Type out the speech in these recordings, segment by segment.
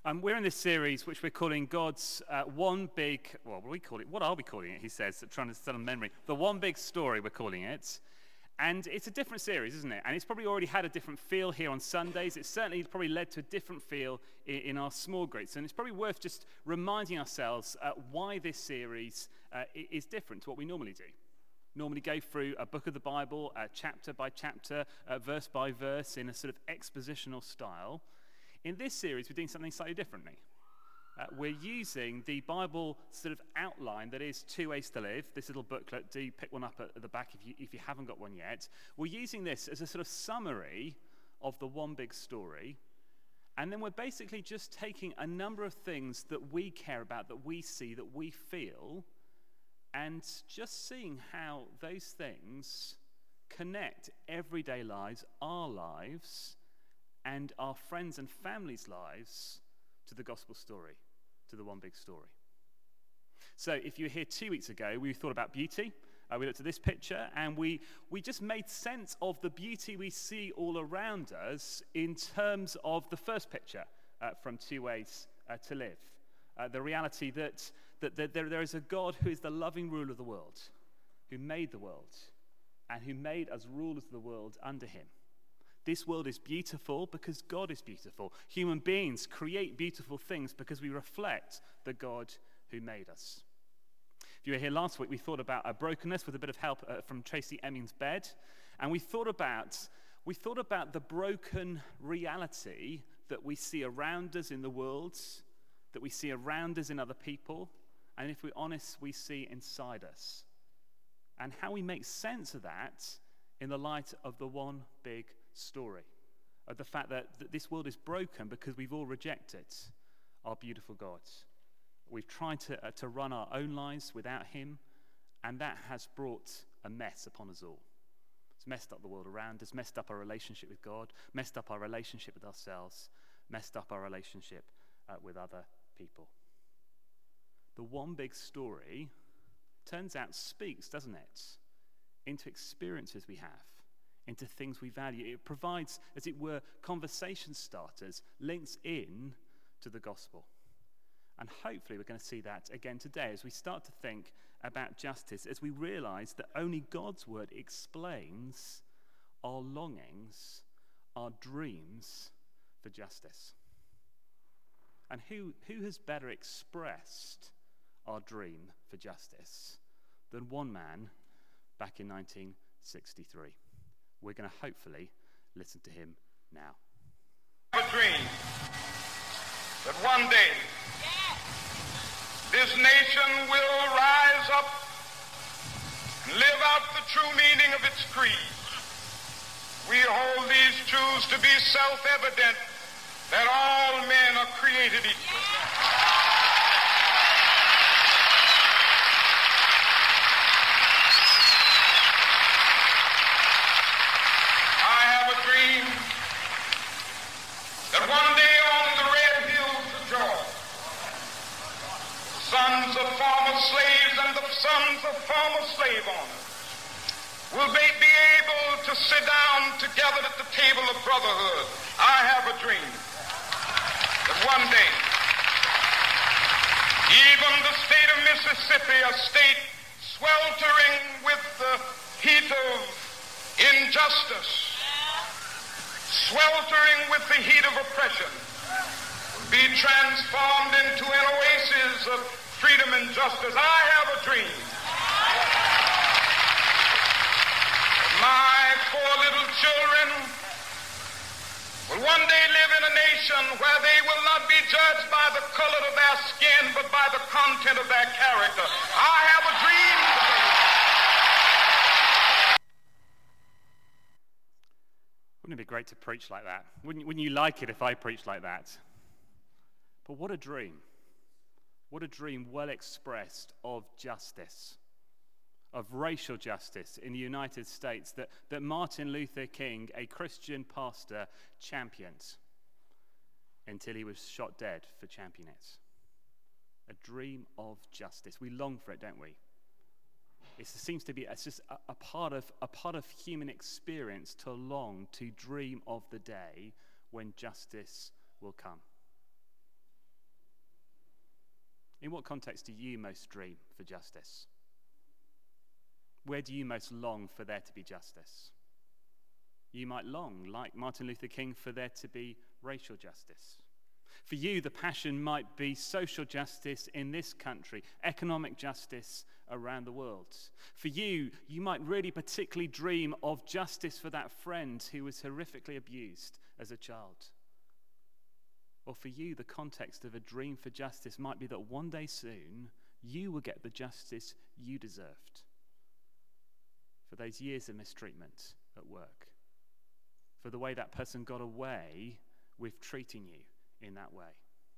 We're in this series which we're calling God's one big, well, what are we calling it? He says, trying to settle memory. The one big story, we're calling it. And it's a different series, isn't it? And it's probably already had a different feel here on Sundays. It's certainly probably led to a different feel in our small groups. And it's probably worth just reminding ourselves why this series is different to what we normally do. Normally go through a book of the Bible, chapter by chapter, verse by verse, in a sort of expositional style. In this series, we're doing something slightly differently. We're using the Bible sort of outline that is Two Ways to Live. This little booklet, do pick one up at the back if you haven't got one yet. We're using this as a sort of summary of the one big story. And then we're basically just taking a number of things that we care about, that we see, that we feel, and just seeing how those things connect everyday lives, our lives, and our friends' and families' lives to the gospel story, to the one big story. So if you were here 2 weeks ago, we thought about beauty. We looked at this picture, and we just made sense of the beauty we see all around us in terms of the first picture from Two Ways to Live. The reality that there is a God who is the loving ruler of the world, who made the world, and who made us rulers of the world under him. This world is beautiful because God is beautiful. Human beings create beautiful things because we reflect the God who made us. If you were here last week, we thought about brokenness with a bit of help from Tracy Emming's bed. And we thought about the broken reality that we see around us in the world, that we see around us in other people, and if we're honest, we see inside us. And how we make sense of that in the light of the one big story, of the fact that this world is broken because we've all rejected our beautiful God. We've tried to run our own lives without him, and that has brought a mess upon us all. It's messed up the world around us, messed up our relationship with God, messed up our relationship with ourselves, messed up our relationship with other people. The one big story, turns out, speaks, doesn't it, into experiences we have, into things we value. It provides, as it were, conversation starters, links in to the gospel. And hopefully we're going to see that again today as we start to think about justice, as we realize that only God's word explains our longings, our dreams for justice. And who has better expressed our dream for justice than one man back in 1963? We're going to hopefully listen to him now. I have a dream that one day this nation will rise up and live out the true meaning of its creed. We hold these truths to be self-evident, that all men are created equal. That one day on the red hills of Georgia, sons of former slaves and the sons of former slave owners will they be able to sit down together at the table of brotherhood. I have a dream that one day even the state of Mississippi, a state sweltering with the heat of injustice, sweltering with the heat of oppression, be transformed into an oasis of freedom and justice. I have a dream. My four little children will one day live in a nation where they will not be judged by the color of their skin, but by the content of their character. I have a dream today. Wouldn't it be great to preach like that? Wouldn't you like it if I preached like that? But what a dream. What a dream well expressed of justice, of racial justice in the United States that Martin Luther King, a Christian pastor, championed until he was shot dead for championing it. A dream of justice. We long for it, don't we? It seems to be, it's just a part of human experience to long, to dream of the day when justice will come. In what context do you most dream for justice? Where do you most long for there to be justice? You might long, like Martin Luther King, for there to be racial justice. For you, the passion might be social justice in this country, economic justice around the world. For you, you might really particularly dream of justice for that friend who was horrifically abused as a child. Or for you, the context of a dream for justice might be that one day soon, you will get the justice you deserved for those years of mistreatment at work, for the way that person got away with treating you in that way.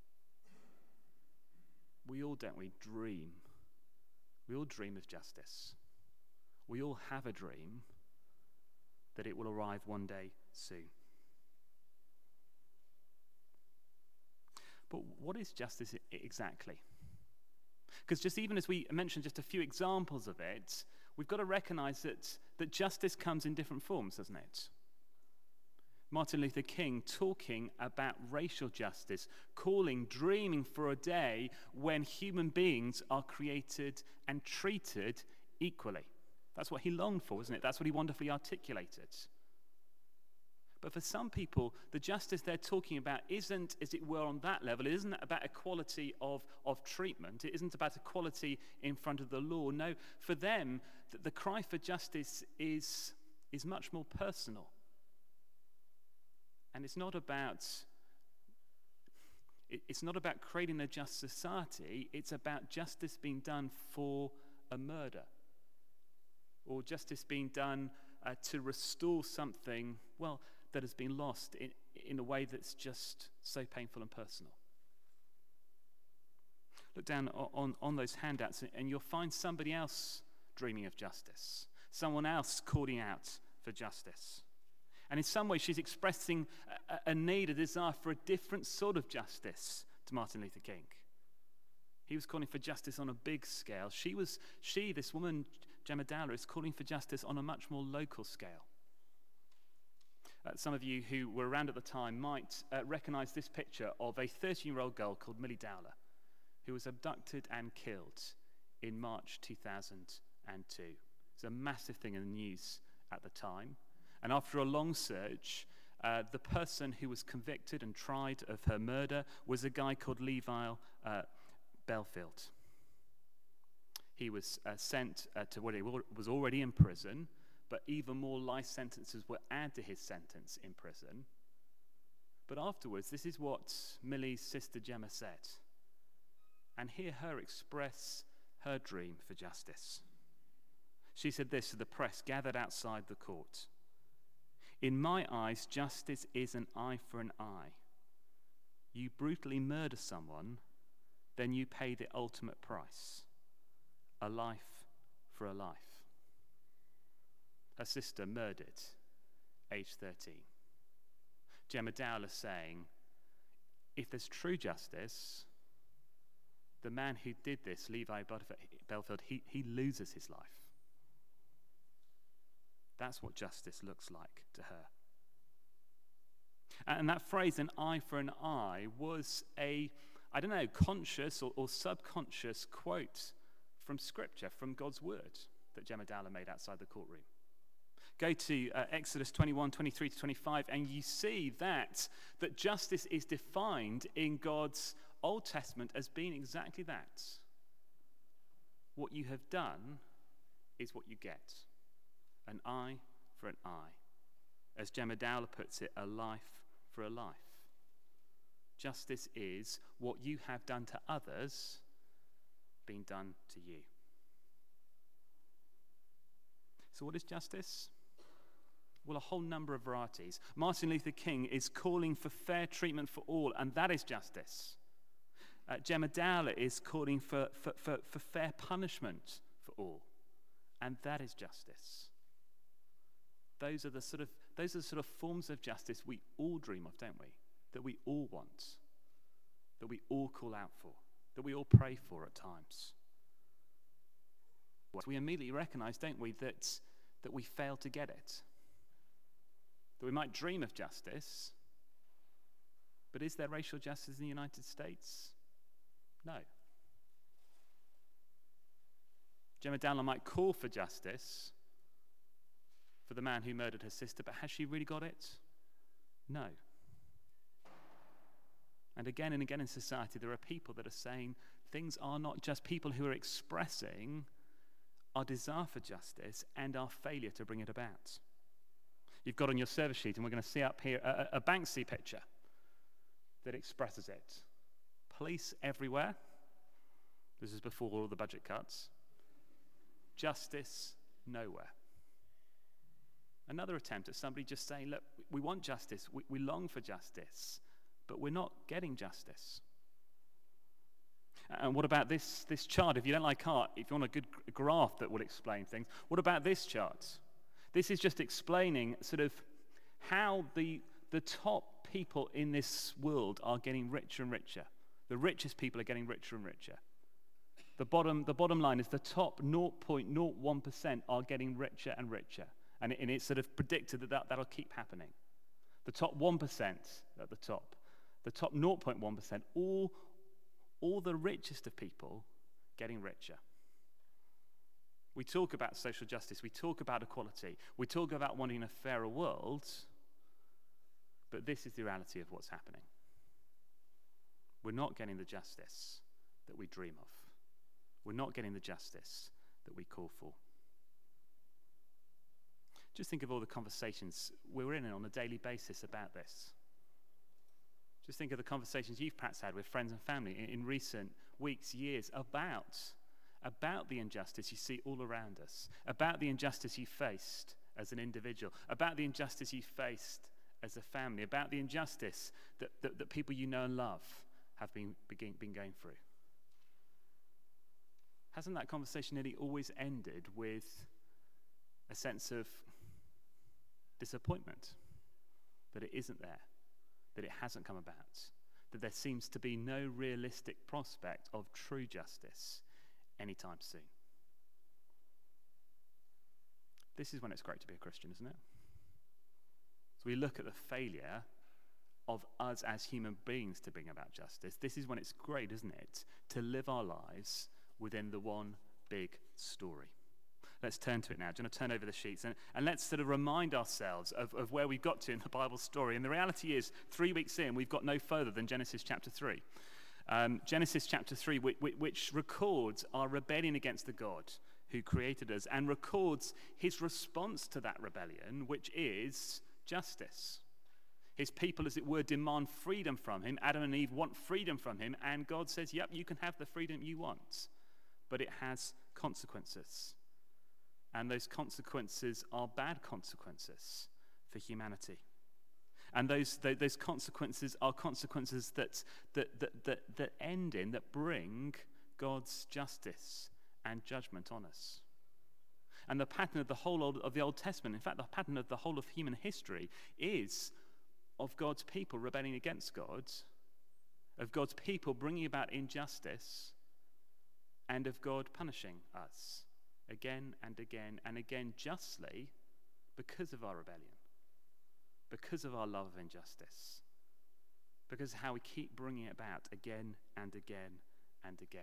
We all, don't we, dream. We all dream of justice. We all have a dream that it will arrive one day soon. But what is justice exactly? Because just even as we mentioned just a few examples of it, we've got to recognize that justice comes in different forms, doesn't it? Martin Luther King talking about racial justice, dreaming for a day when human beings are created and treated equally. That's what he longed for, isn't it? That's what he wonderfully articulated. But for some people, the justice they're talking about isn't, as it were, on that level. It isn't about equality of treatment. It isn't about equality in front of the law. No, for them, the cry for justice is much more personal. And it's not about creating a just society. It's about justice being done for a murder, or justice being done to restore something, that has been lost in a way that's just so painful and personal. Look down on those handouts and you'll find somebody else dreaming of justice, someone else calling out for justice. And in some way, she's expressing a need, a desire for a different sort of justice to Martin Luther King. He was calling for justice on a big scale. This woman, Gemma Dowler, is calling for justice on a much more local scale. Some of you who were around at the time might recognize this picture of a 13-year-old girl called Millie Dowler, who was abducted and killed in March 2002. It's a massive thing in the news at the time. And after a long search, the person who was convicted and tried of her murder was a guy called Levi Bellfield. He was sent to what he was already in prison, but even more life sentences were added to his sentence in prison. But afterwards, this is what Millie's sister Gemma said. And hear her express her dream for justice. She said this to the press gathered outside the court. "In my eyes, justice is an eye for an eye. You brutally murder someone, then you pay the ultimate price. A life for a life." Her sister murdered, age 13. Gemma Dowler saying, if there's true justice, the man who did this, Levi Bellfield, he loses his life. That's what justice looks like to her. And that phrase, an eye for an eye, was conscious or subconscious quote from Scripture, from God's word that Gemma Dowler made outside the courtroom. Go to Exodus 21, 23 to 25, and you see that justice is defined in God's Old Testament as being exactly that. What you have done is what you get. An eye for an eye. As Gemma Dowler puts it, a life for a life. Justice is what you have done to others being done to you. So what is justice? Well, a whole number of varieties. Martin Luther King is calling for fair treatment for all, and that is justice. Gemma Dowler is calling for fair punishment for all, and that is justice. Those are the sort of forms of justice we all dream of, don't we? That we all want, that we all call out for, that we all pray for at times. We immediately recognize, don't we, that we fail to get it. That we might dream of justice, but is there racial justice in the United States? No. Gemma Downlow might call for justice for the man who murdered her sister, but has she really got it? No. And again in society, there are people that are saying things are not just, people who are expressing our desire for justice and our failure to bring it about. You've got on your service sheet, and we're going to see up here, a Banksy picture that expresses it. Police everywhere. This is before all the budget cuts. Justice nowhere. Another attempt at somebody just saying, look, we want justice, we long for justice, but we're not getting justice. And what about this chart? If you don't like art, if you want a good graph that will explain things, what about this chart? This is just explaining sort of how the top people in this world are getting richer and richer. The richest people are getting richer and richer. The bottom line is the top 0.01% are getting richer and richer. And it's sort of predicted that'll keep happening. The top 1% at the top, the top 0.1%, all the richest of people getting richer. We talk about social justice, we talk about equality, we talk about wanting a fairer world, but this is the reality of what's happening. We're not getting the justice that we dream of. We're not getting the justice that we call for. Just think of all the conversations we're in on a daily basis about this. Just think of the conversations you've perhaps had with friends and family in recent weeks, years, about the injustice you see all around us, about the injustice you faced as an individual, about the injustice you faced as a family, about the injustice that people you know and love have been going through. Hasn't that conversation nearly always ended with a sense of disappointment that it isn't there, that it hasn't come about, that there seems to be no realistic prospect of true justice anytime soon? This is when it's great to be a Christian, isn't it? So we look at the failure of us as human beings to bring about justice. This is when it's great, isn't it, to live our lives within the one big story. Let's turn to it now. Do you want to turn over the sheets? And let's sort of remind ourselves of where we've got to in the Bible story. And the reality is, 3 weeks in, we've got no further than Genesis chapter 3. Genesis chapter 3, which records our rebellion against the God who created us, and records his response to that rebellion, which is justice. His people, as it were, demand freedom from him. Adam and Eve want freedom from him, and God says, yep, you can have the freedom you want, but it has consequences. And those consequences are bad consequences for humanity. And those consequences are consequences that end in, that bring God's justice and judgment on us. And the pattern of the whole of the Old Testament, in fact, the pattern of the whole of human history, is of God's people rebelling against God, of God's people bringing about injustice, and of God punishing us again and again and again, justly, because of our rebellion, because of our love of injustice, because of how we keep bringing it about again and again and again.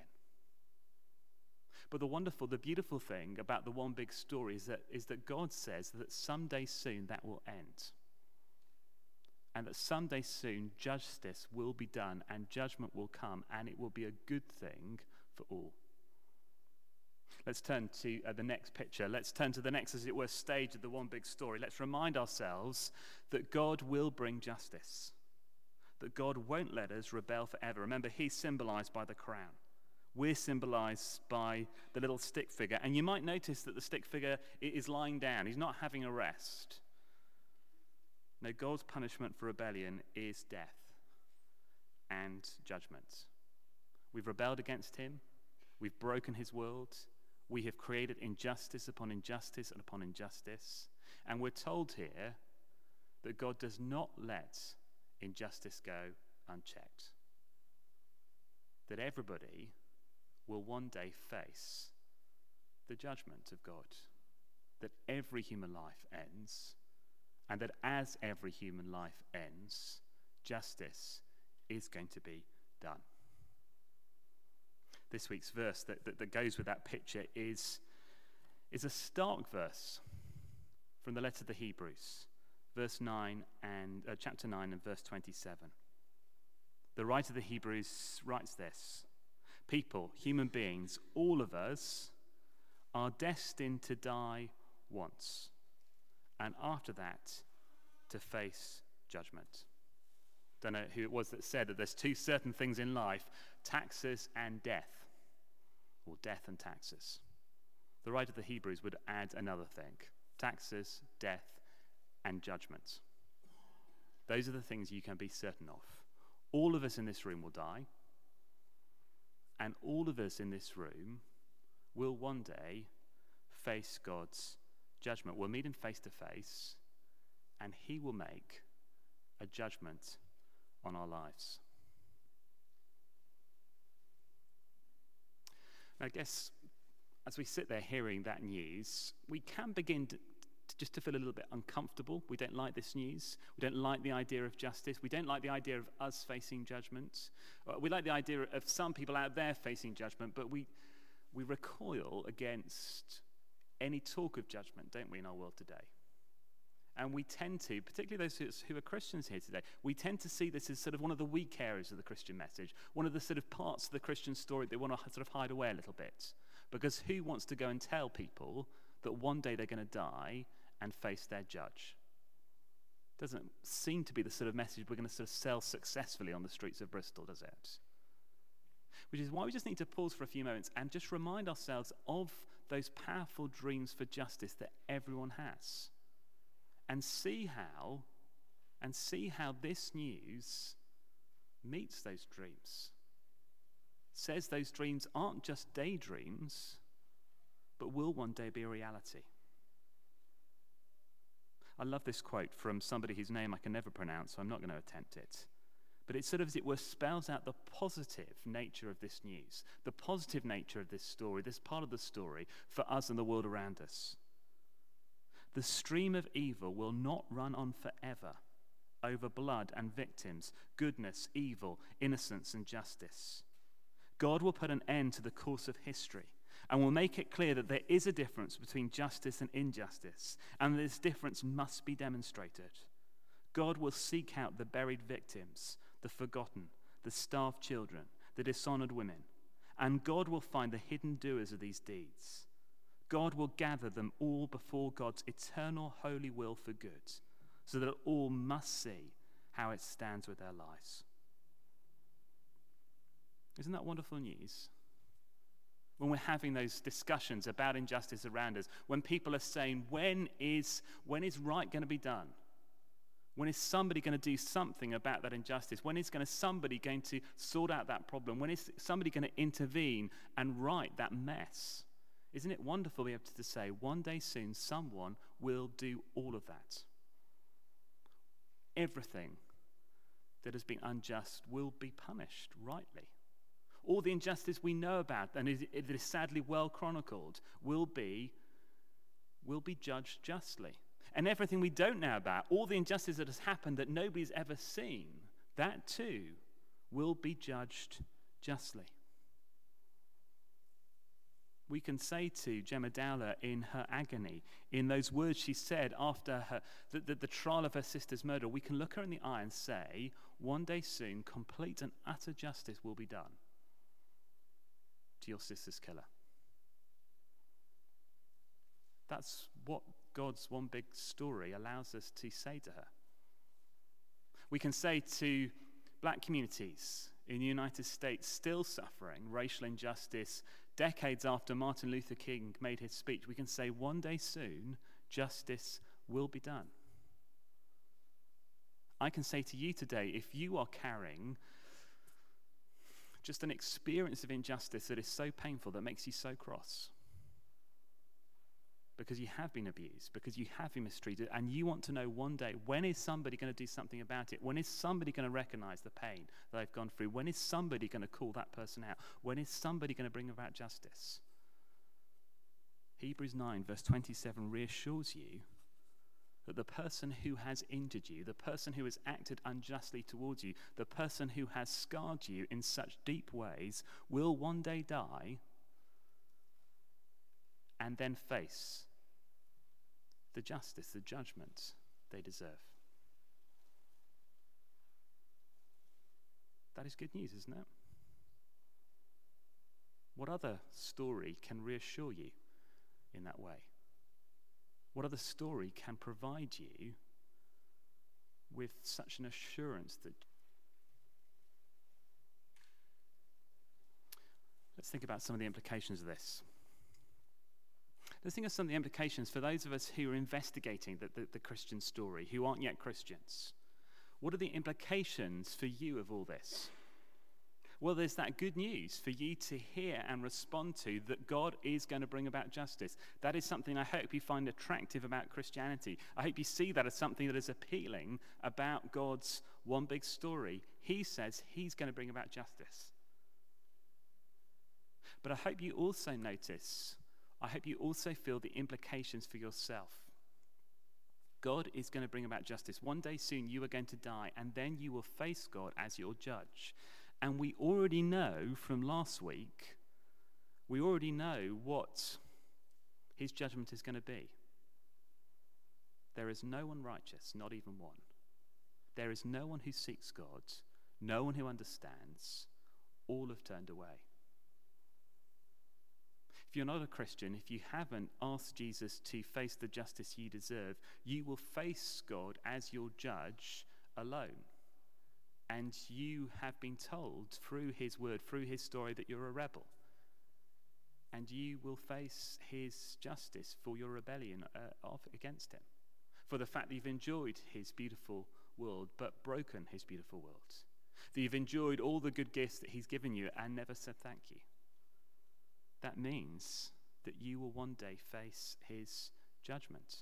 But the beautiful thing about the one big story is that God says that someday soon that will end. And that someday soon justice will be done and judgment will come, and it will be a good thing for all. Let's turn to the next picture. Let's turn to the next, as it were, stage of the one big story. Let's remind ourselves that God will bring justice, that God won't let us rebel forever. Remember, he's symbolized by the crown. We're symbolized by the little stick figure. And you might notice that the stick figure is lying down. He's not having a rest. No, God's punishment for rebellion is death and judgment. We've rebelled against him. We've broken his world. We have created injustice upon injustice and upon injustice. And we're told here that God does not let injustice go unchecked. That everybody will one day face the judgment of God. That every human life ends, and that as every human life ends, justice is going to be done. This week's verse that goes with that picture is is a stark verse from the letter to the Hebrews, chapter 9 and verse 27. The writer of the Hebrews writes this: people, human beings, all of us are destined to die once, and after that, to face judgment. Don't know who it was that said that there's two certain things in life: taxes and death, or death and taxes. The writer of the Hebrews would add another thing: taxes, death, and judgment. Those are the things you can be certain of. All of us in this room will die, and all of us in this room will one day face God's judgment. We'll meet him face to face, and he will make a judgment on our lives. I guess as we sit there hearing that news, we can begin just to feel a little bit uncomfortable. We don't like this news. We don't like the idea of justice. We don't like the idea of us facing judgment. We like the idea of some people out there facing judgment, but we recoil against any talk of judgment, don't we, in our world today? And we tend to, particularly those who are Christians here today, we tend to see this as sort of one of the weak areas of the Christian message, one of the sort of parts of the Christian story that we want to sort of hide away a little bit. Because who wants to go and tell people that one day they're going to die and face their judge? Doesn't seem to be the sort of message we're going to sort of sell successfully on the streets of Bristol, does it? Which is why we just need to pause for a few moments and just remind ourselves of those powerful dreams for justice that everyone has. And see how this news meets those dreams. Says those dreams aren't just daydreams, but will one day be a reality. I love this quote from somebody whose name I can never pronounce, so I'm not going to attempt it. But it sort of, as it were, spells out the positive nature of this news, the positive nature of this story, this part of the story for us and the world around us. The stream of evil will not run on forever over blood and victims, goodness, evil, innocence, and justice. God will put an end to the course of history and will make it clear that there is a difference between justice and injustice, and this difference must be demonstrated. God will seek out the buried victims, the forgotten, the starved children, the dishonored women, and God will find the hidden doers of these deeds. God will gather them all before God's eternal holy will for good, so that all must see how it stands with their lives. Isn't that wonderful news? When we're having those discussions about injustice around us, when people are saying, when is right going to be done? When is somebody going to do something about that injustice? When is somebody going to sort out that problem? When is somebody going to intervene and right that mess? Isn't it wonderful to be able to say, one day soon, someone will do all of that? Everything that has been unjust will be punished rightly. All the injustice we know about, and it is sadly well chronicled, will be judged justly. And everything we don't know about, all the injustice that has happened that nobody's ever seen, that too will be judged justly. We can say to Gemma Dowler in her agony, in those words she said after the trial of her sister's murder, we can look her in the eye and say, one day soon, complete and utter justice will be done to your sister's killer. That's what God's one big story allows us to say to her. We can say to black communities in the United States still suffering racial injustice decades after Martin Luther King made his speech, we can say one day soon justice will be done. I can say to you today, if you are carrying just an experience of injustice that is so painful, that makes you so cross, because you have been abused, because you have been mistreated, and you want to know one day, when is somebody going to do something about it? When is somebody going to recognize the pain that they've gone through? When is somebody going to call that person out? When is somebody going to bring about justice? Hebrews 9 verse 27 reassures you that the person who has injured you, the person who has acted unjustly towards you, the person who has scarred you in such deep ways will one day die, and then face the justice, the judgment they deserve. That is good news, isn't it? What other story can reassure you in that way? What other story can provide you with such an assurance that... Let's think about some of the implications of this. Let's think of some of the implications for those of us who are investigating the Christian story, who aren't yet Christians. What are the implications for you of all this? Well, there's that good news for you to hear and respond to, that God is going to bring about justice. That is something I hope you find attractive about Christianity. I hope you see that as something that is appealing about God's one big story. He says he's going to bring about justice. But I hope you also notice, I hope you also feel the implications for yourself. God is going to bring about justice. One day soon you are going to die, and then you will face God as your judge. And we already know from last week, we already know what his judgment is going to be. There is no one righteous, not even one. There is no one who seeks God, no one who understands. All have turned away. If you're not a Christian, if you haven't asked Jesus to face the justice you deserve, you will face God as your judge alone. And you have been told through his word, through his story, that you're a rebel. And you will face his justice for your rebellion against him. For the fact that you've enjoyed his beautiful world, but broken his beautiful world. That you've enjoyed all the good gifts that he's given you and never said thank you. That means that you will one day face his judgment.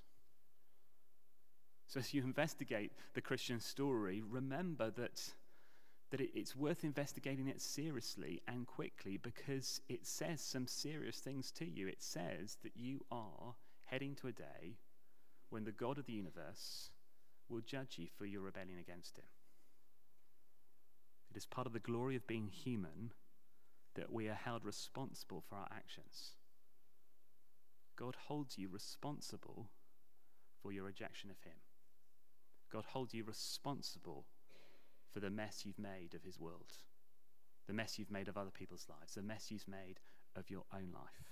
So as you investigate the Christian story, remember that it's worth investigating it seriously and quickly, because it says some serious things to you. It says that you are heading to a day when the God of the universe will judge you for your rebellion against him. It is part of the glory of being human that we are held responsible for our actions. God holds you responsible for your rejection of him. God holds you responsible for the mess you've made of his world, the mess you've made of other people's lives, the mess you've made of your own life.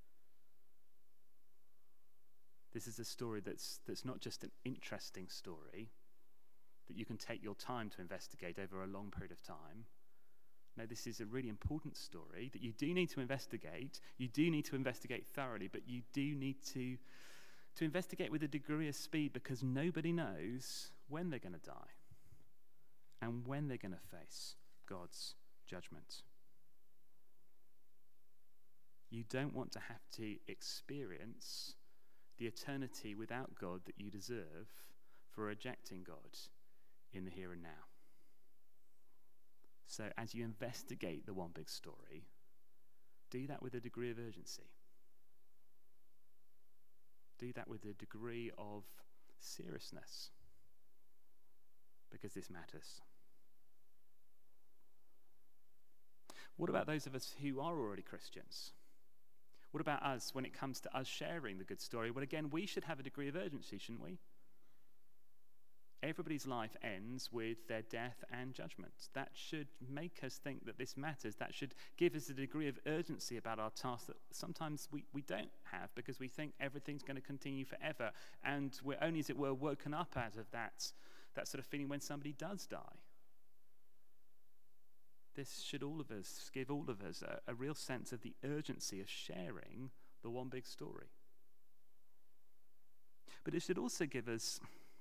This is a story that's not just an interesting story that you can take your time to investigate over a long period of time. No, this is a really important story that you do need to investigate. You do need to investigate thoroughly, but you do need to investigate with a degree of speed, because nobody knows when they're going to die and when they're going to face God's judgment. You don't want to have to experience the eternity without God that you deserve for rejecting God in the here and now. So as you investigate the one big story, do that with a degree of urgency. Do that with a degree of seriousness, because this matters. What about those of us who are already Christians? What about us when it comes to us sharing the good story? Well, again, we should have a degree of urgency, shouldn't we? Everybody's life ends with their death and judgment. That should make us think that this matters. That should give us a degree of urgency about our task that sometimes we don't have, because we think everything's going to continue forever. And we're only, as it were, woken up out of that sort of feeling when somebody does die. This should give all of us a real sense of the urgency of sharing the one big story. But it should also give us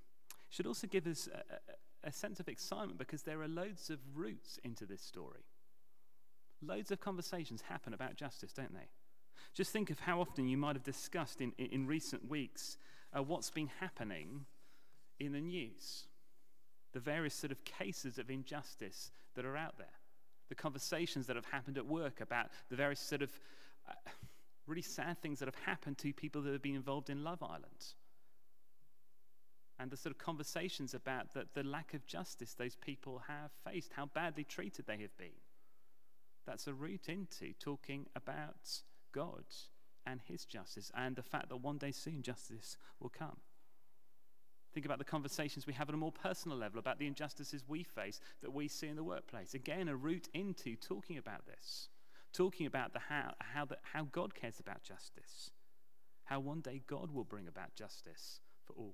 a sense of excitement, because there are loads of roots into this story. Loads of conversations happen about justice, don't they? Just think of how often you might have discussed in recent weeks what's been happening in the news. The various sort of cases of injustice that are out there. The conversations that have happened at work about the various sort of really sad things that have happened to people that have been involved in Love Island. And the sort of conversations about the lack of justice those people have faced, how badly treated they have been. That's a route into talking about God and his justice, and the fact that one day soon justice will come. Think about the conversations we have at a more personal level about the injustices we face that we see in the workplace. Again, a route into talking about this, talking about how God cares about justice, how one day God will bring about justice for all.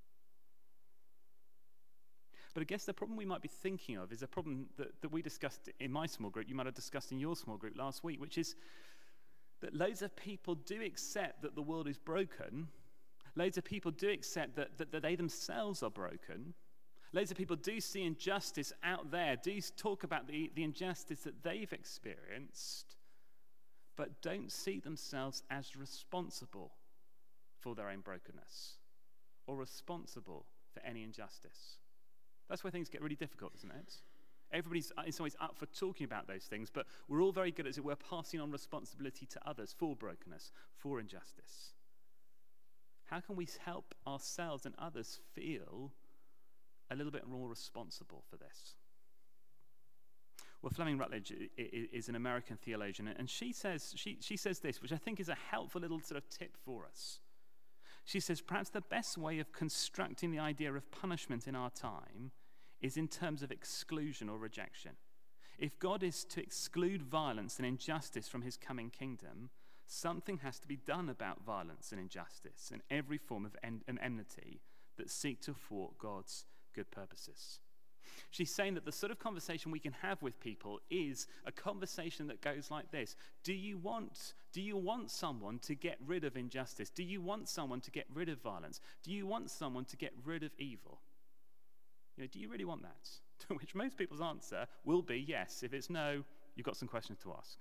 But I guess the problem we might be thinking of is a problem that we discussed in my small group, you might have discussed in your small group last week, which is that loads of people do accept that the world is broken. Loads of people do accept that they themselves are broken. Loads of people do see injustice out there, do talk about the injustice that they've experienced, but don't see themselves as responsible for their own brokenness or responsible for any injustice. That's where things get really difficult, isn't it? Everybody's in some ways up for talking about those things, but we're all very good, as it were, passing on responsibility to others for brokenness, for injustice. How can we help ourselves and others feel a little bit more responsible for this? Well, Fleming Rutledge is an American theologian, and she says this, which I think is a helpful little sort of tip for us. She says, perhaps the best way of constructing the idea of punishment in our time is in terms of exclusion or rejection. If God is to exclude violence and injustice from his coming kingdom, something has to be done about violence and injustice and every form of enmity that seek to thwart God's good purposes. She's saying that the sort of conversation we can have with people is a conversation that goes like this. Do you want someone to get rid of injustice? Do you want someone to get rid of violence? Do you want someone to get rid of evil? Do you really want that? To which most people's answer will be yes. If it's no, you've got some questions to ask.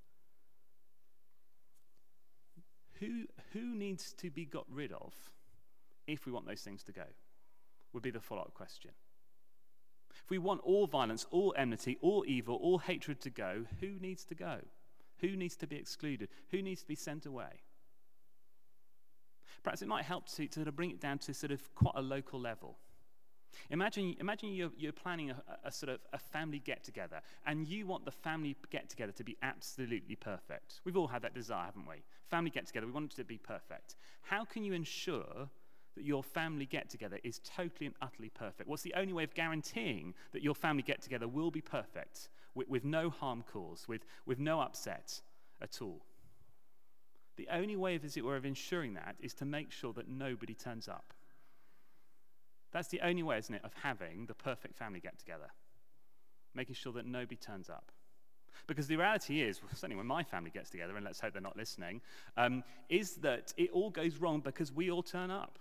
Who needs to be got rid of if we want those things to go? Would be the follow-up question. If we want all violence, all enmity, all evil, all hatred to go, who needs to go? Who needs to be excluded? Who needs to be sent away? Perhaps it might help to sort of bring it down to sort of quite a local level. Imagine you're planning a sort of a family get-together, and you want the family get-together to be absolutely perfect. We've all had that desire, haven't we? Family get-together, we want it to be perfect. How can you ensure that your family get-together is totally and utterly perfect? What's the only way of guaranteeing that your family get-together will be perfect, with no harm caused, with no upset at all? The only way, as it were, of ensuring that is to make sure that nobody turns up. That's the only way, isn't it, of having the perfect family get-together. Making sure that nobody turns up. Because the reality is, well, certainly when my family gets together, and let's hope they're not listening, is that it all goes wrong because we all turn up.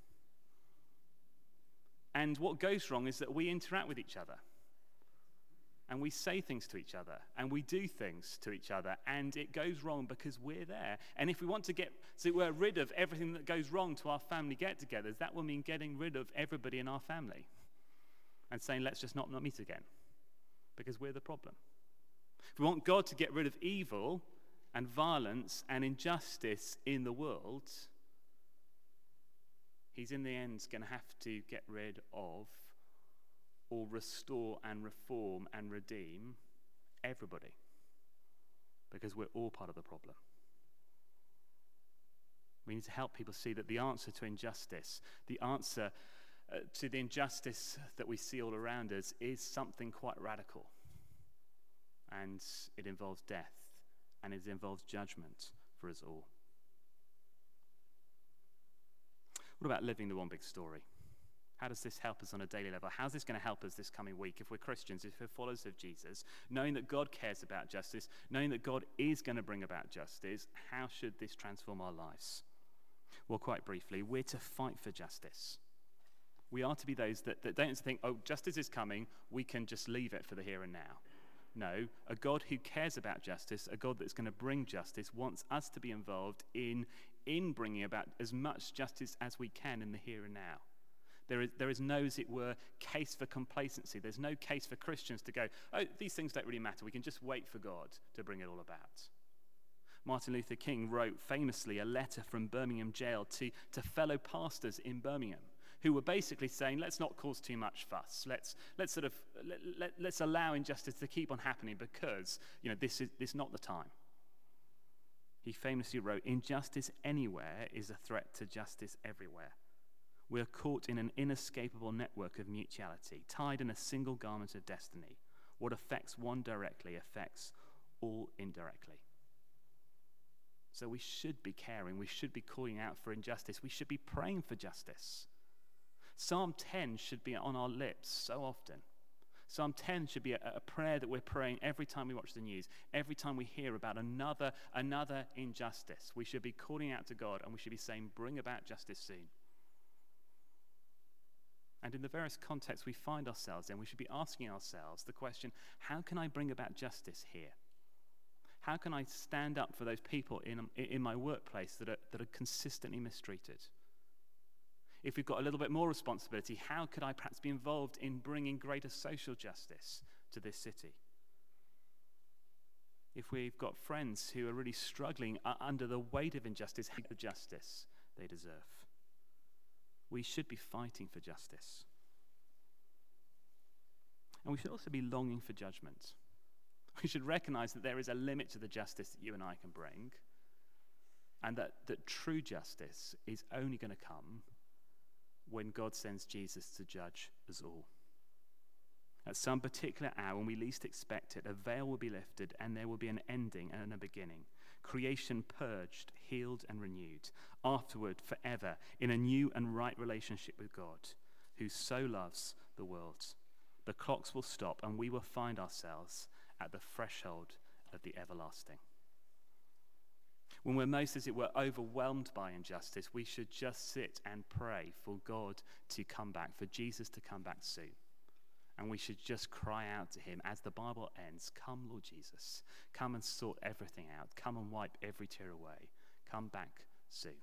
And what goes wrong is that we interact with each other. And we say things to each other, and we do things to each other, and it goes wrong because we're there. And if we want to get, so we're rid of everything that goes wrong to our family get-togethers, that will mean getting rid of everybody in our family and saying, let's just not meet again, because we're the problem. If we want God to get rid of evil and violence and injustice in the world, he's in the end going to have to get rid of or restore and reform and redeem everybody, because we're all part of the problem. We need to help people see that the answer to injustice, the answer to the injustice that we see all around us, is something quite radical. And it involves death, and it involves judgment for us all. What about living the one big story? How does this help us on a daily level? How's this going to help us this coming week if we're Christians, if we're followers of Jesus, knowing that God cares about justice, knowing that God is going to bring about justice? How should this transform our lives? Well, quite briefly, we're to fight for justice. We are to be those that don't think, oh, justice is coming, we can just leave it for the here and now. No, a God who cares about justice, a God that's going to bring justice, wants us to be involved in bringing about as much justice as we can in the here and now. There is no, as it were, case for complacency. There's no case for Christians to go, oh, these things don't really matter. We can just wait for God to bring it all about. Martin Luther King wrote famously a letter from Birmingham jail to fellow pastors in Birmingham, who were basically saying, let's not cause too much fuss. Let's allow injustice to keep on happening because this is not the time. He famously wrote, "Injustice anywhere is a threat to justice everywhere. We are caught in an inescapable network of mutuality, tied in a single garment of destiny. What affects one directly affects all indirectly." So we should be caring. We should be calling out for injustice. We should be praying for justice. Psalm 10 should be on our lips so often. Psalm 10 should be a prayer that we're praying every time we watch the news, every time we hear about another injustice. We should be calling out to God, and we should be saying, "Bring about justice soon." And in the various contexts we find ourselves in, we should be asking ourselves the question, how can I bring about justice here? How can I stand up for those people in my workplace that are consistently mistreated? If we've got a little bit more responsibility, how could I perhaps be involved in bringing greater social justice to this city? If we've got friends who are really struggling under the weight of injustice, how the justice they deserve? We should be fighting for justice. And we should also be longing for judgment. We should recognize that there is a limit to the justice that you and I can bring, and that true justice is only going to come when God sends Jesus to judge us all. At some particular hour, when we least expect it, a veil will be lifted and there will be an ending and a beginning. Creation purged, healed, and renewed. Afterward, forever, in a new and right relationship with God, who so loves the world. The clocks will stop and we will find ourselves at the threshold of the everlasting. When we're most, as it were, overwhelmed by injustice, we should just sit and pray for God to come back, for Jesus to come back soon. And we should just cry out to him as the Bible ends, "Come, Lord Jesus, come and sort everything out. Come and wipe every tear away. Come back soon."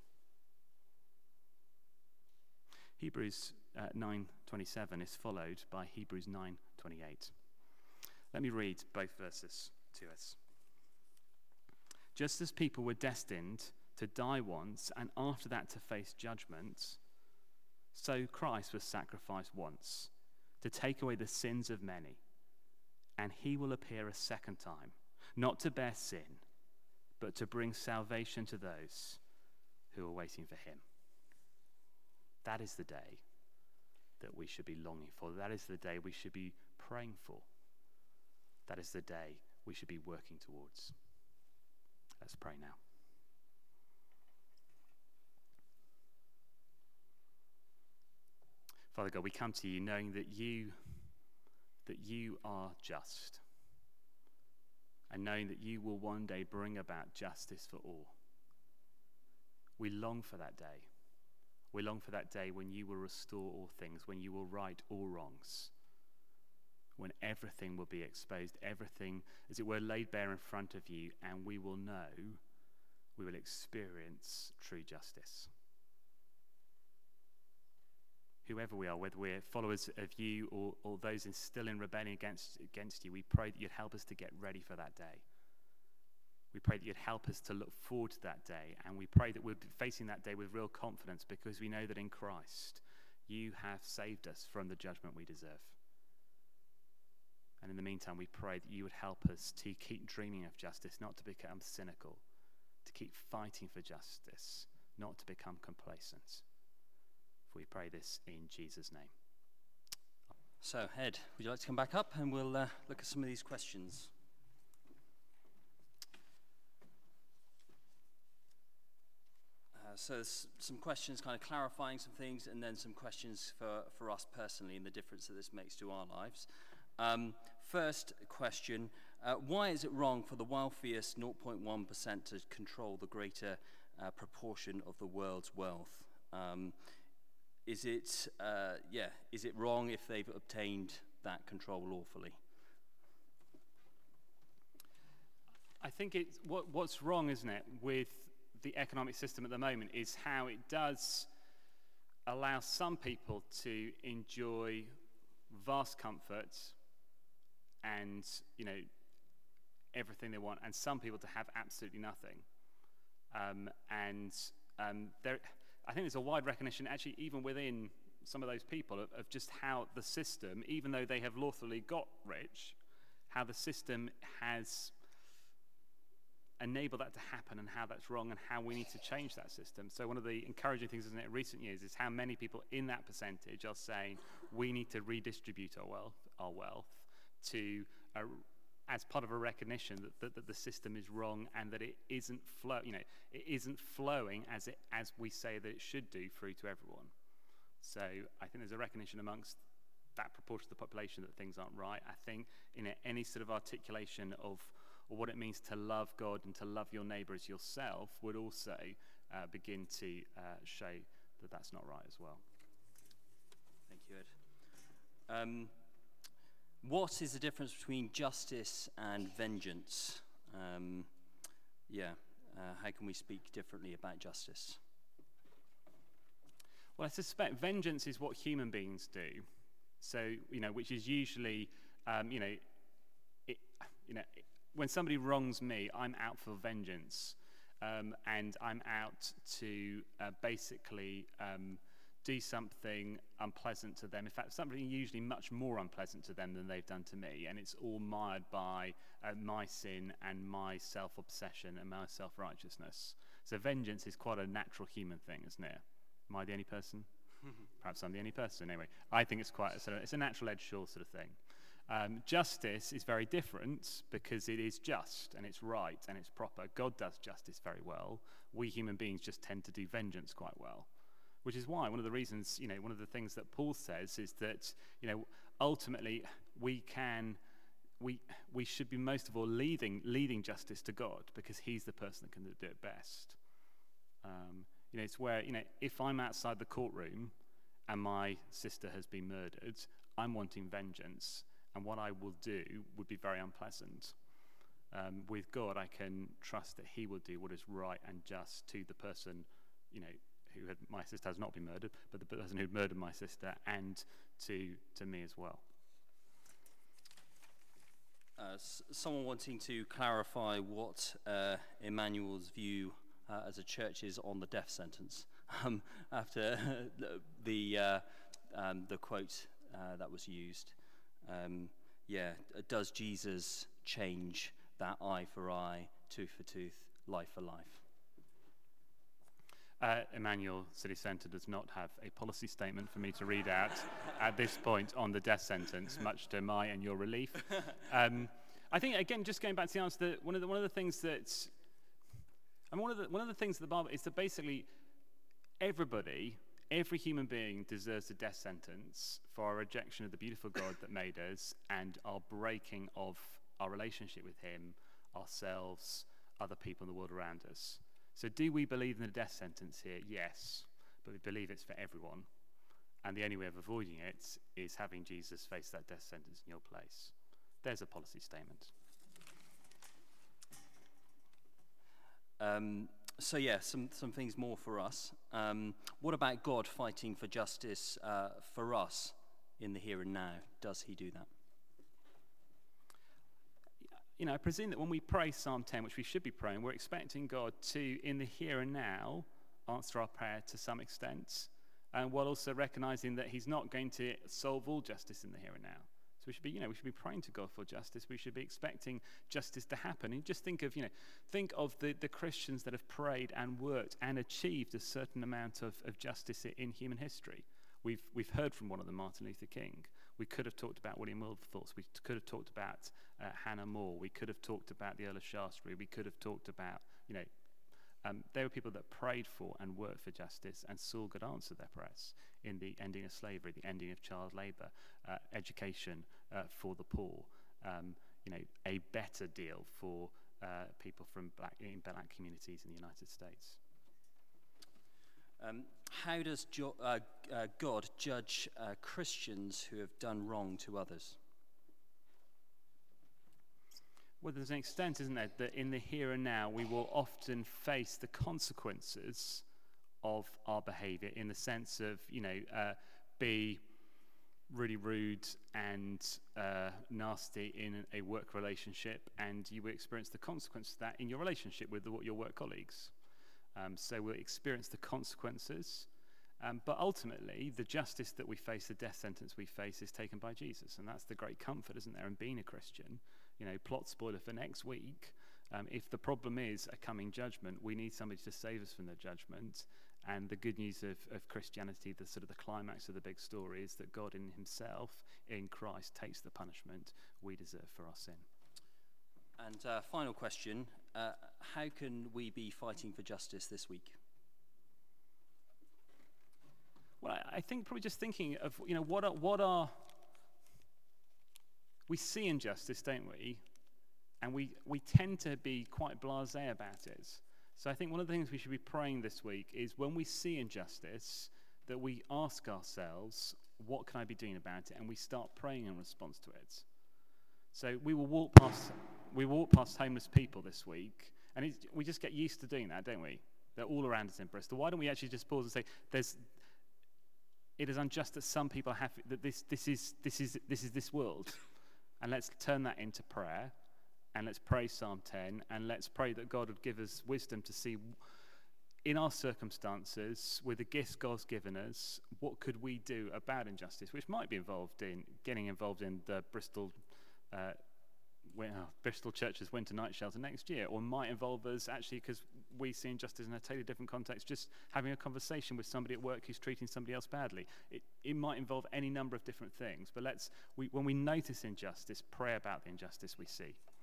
Hebrews 9:27 is followed by Hebrews 9:28. Let me read both verses to us. "Just as people were destined to die once and after that to face judgment, so Christ was sacrificed once to take away the sins of many, and he will appear a second time, not to bear sin, but to bring salvation to those who are waiting for him." That is the day that we should be longing for. That is the day we should be praying for. That is the day we should be working towards. Let's pray now. Father God, we come to you knowing that you are just, and knowing that you will one day bring about justice for all. We long for that day. We long for that day when you will restore all things, when you will right all wrongs, when everything will be exposed, everything, as it were, laid bare in front of you, and we will know, we will experience true justice. Whoever we are, whether we're followers of you or those still in rebellion against you, we pray that you'd help us to get ready for that day. We pray that you'd help us to look forward to that day, and we pray that we'll be facing that day with real confidence, because we know that in Christ you have saved us from the judgment we deserve. And in the meantime, we pray that you would help us to keep dreaming of justice, not to become cynical, to keep fighting for justice, not to become complacent. For we pray this in Jesus' name. So, Ed, would you like to come back up and we'll look at some of these questions? So there's some questions kind of clarifying some things, and then some questions for us personally and the difference that this makes to our lives. First question, why is it wrong for the wealthiest 0.1% to control the greater proportion of the world's wealth? Is it wrong if they've obtained that control lawfully? I think it's what's wrong, isn't it, with the economic system at the moment is how it does allow some people to enjoy vast comfort and, everything they want, and some people to have absolutely nothing. There, I think there's a wide recognition, actually, even within some of those people, of just how the system, even though they have lawfully got rich, how the system has enable that to happen and how that's wrong and how we need to change that system. So one of the encouraging things, isn't it, in recent years is how many people in that percentage are saying we need to redistribute our wealth to as part of a recognition that the system is wrong and that it isn't flowing as we say that it should do through to everyone. So I think there's a recognition amongst that proportion of the population that things aren't right. I think in any sort of articulation of what it means to love God and to love your neighbour as yourself would also begin to show that that's not right as well. Thank you, Ed. What is the difference between justice and vengeance? How can we speak differently about justice? Well, I suspect vengeance is what human beings do. So, which is usually, when somebody wrongs me, I'm out for vengeance, and I'm out to basically do something unpleasant to them. In fact, something usually much more unpleasant to them than they've done to me, and it's all mired by my sin and my self-obsession and my self-righteousness. So vengeance is quite a natural human thing, isn't it? Am I the only person? Perhaps I'm the only person. Anyway, I think it's a natural edge sort of thing. Justice is very different because it is just and it's right and it's proper. God does justice very well. We human beings just tend to do vengeance quite well, which is why one of the reasons, one of the things that Paul says is that, ultimately we should be most of all leading justice to God because he's the person that can do it best. It's where, if I'm outside the courtroom and my sister has been murdered, I'm wanting vengeance, and what I will do would be very unpleasant. With God, I can trust that he will do what is right and just to the person, my sister has not been murdered, but the person who murdered my sister, and to me as well. Someone wanting to clarify what Emmanuel's view as a church is on the death sentence after the quote that was used. Does Jesus change that eye for eye, tooth for tooth, life for life? Emmanuel City Centre does not have a policy statement for me to read out at this point on the death sentence, much to my and your relief. I think, again, just going back to the answer, one of the things that the Bible is that basically every human being deserves a death sentence for our rejection of the beautiful God that made us and our breaking of our relationship with him, ourselves, other people in the world around us. So do we believe in the death sentence here? Yes, but we believe it's for everyone. And the only way of avoiding it is having Jesus face that death sentence in your place. There's a policy statement. Some things more for us. What about God fighting for justice for us in the here and now? Does he do that? I presume that when we pray Psalm 10, which we should be praying, we're expecting God to, in the here and now, answer our prayer to some extent, and while also recognizing that he's not going to solve all justice in the here and now. So we should be praying to God for justice. We should be expecting justice to happen. And just think of the Christians that have prayed and worked and achieved a certain amount of justice in human history. We've heard from one of them, Martin Luther King. We could have talked about William Wilberforce. We could have talked about Hannah More. We could have talked about the Earl of Shaftesbury. We could have talked about, there were people that prayed for and worked for justice and saw God answer their prayers in the ending of slavery, the ending of child labour, education for the poor, a better deal for people from black communities in the United States. How does God judge Christians who have done wrong to others? Well, there's an extent, isn't there, that in the here and now we will often face the consequences of our behaviour in the sense of, be really rude and nasty in a work relationship, and you will experience the consequence of that in your relationship with your work colleagues. So we'll experience the consequences, but ultimately the justice that we face, the death sentence we face, is taken by Jesus, and that's the great comfort, isn't there, in being a Christian. Plot spoiler for next week. If the problem is a coming judgment, we need somebody to save us from the judgment. And the good news of Christianity, the sort of the climax of the big story, is that God in himself, in Christ, takes the punishment we deserve for our sin. And final question, how can we be fighting for justice this week? Well, I think probably just thinking of, what are we see injustice, don't we? And we tend to be quite blasé about it. So I think one of the things we should be praying this week is when we see injustice, that we ask ourselves, what can I be doing about it? And we start praying in response to it. So we will walk past homeless people this week, and we just get used to doing that, don't we? They're all around us in Bristol. Why don't we actually just pause and say, it is unjust that some people have, that this is this world, and let's turn that into prayer. And let's pray Psalm 10, and let's pray that God would give us wisdom to see, in our circumstances, with the gifts God's given us, what could we do about injustice, which might be getting involved in the Bristol Church's winter night shelter next year, or might involve us actually, because we see injustice in a totally different context, just having a conversation with somebody at work who's treating somebody else badly. It might involve any number of different things, but when we notice injustice, pray about the injustice we see.